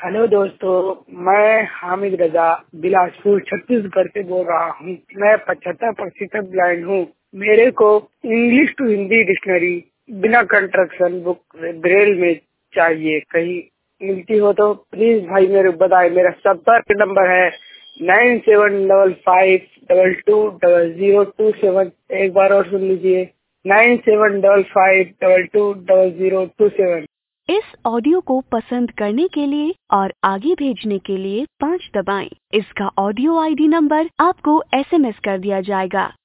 Hello दोस्तों, मैं हामिद रजा बिलासपुर छत्तीसगढ़ से बोल रहा हूँ। मैं 75% ब्लाइंड हूँ। मेरे को इंग्लिश टू हिंदी डिक्शनरी बिना कंस्ट्रक्शन बुक ब्रेल में चाहिए। कहीं मिलती हो तो प्लीज भाई मेरे बताए। मेरा संपर्क नंबर है 9755220027। एक बार और सुन लीजिए, 9755220027। इस ऑडियो को पसंद करने के लिए और आगे भेजने के लिए 5 दबाएं। इसका ऑडियो आईडी नंबर आपको एसएमएस कर दिया जाएगा।